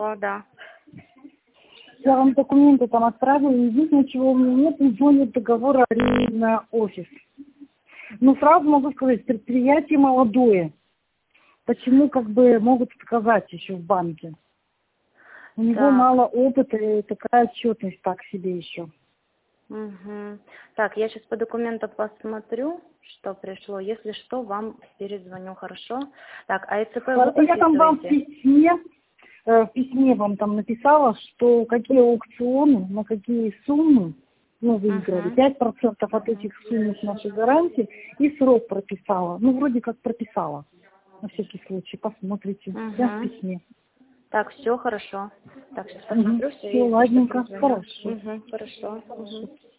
О, да. Я вам документы там отправила, единственное, чего у меня нет, звонит договор на офис. Ну, сразу могу сказать, предприятие молодое. Почему как бы могут отказать еще в банке? У него Так. мало опыта и такая отчетность так себе еще. Угу. Так, я сейчас по документу посмотрю, что пришло. Если что, вам перезвоню, хорошо? Так, а ЭЦП вы Я там вам подписываете? в письме вам там написала, что какие аукционы, на какие суммы мы выиграли. 5% от этих сумм с нашей гарантии и срок прописала. Ну, вроде как прописала. На всякий случай, посмотрите. Я в письме. Так, все хорошо. Так, сейчас посмотрю все Все, и ладненько, перезвоню. хорошо. Хорошо.